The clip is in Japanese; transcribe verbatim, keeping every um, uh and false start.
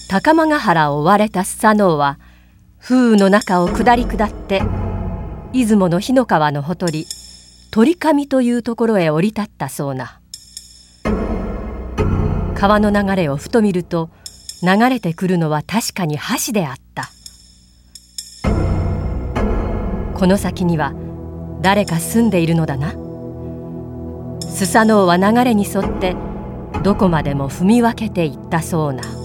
高間ヶ原を追われたスサノオは風雨の中を下り下って出雲の日の川のほとり鳥上というところへ降り立ったそうな。川の流れをふと見ると流れてくるのは確かに橋であった。この先には誰か住んでいるのだな。スサノオは流れに沿ってどこまでも踏み分けていったそうな。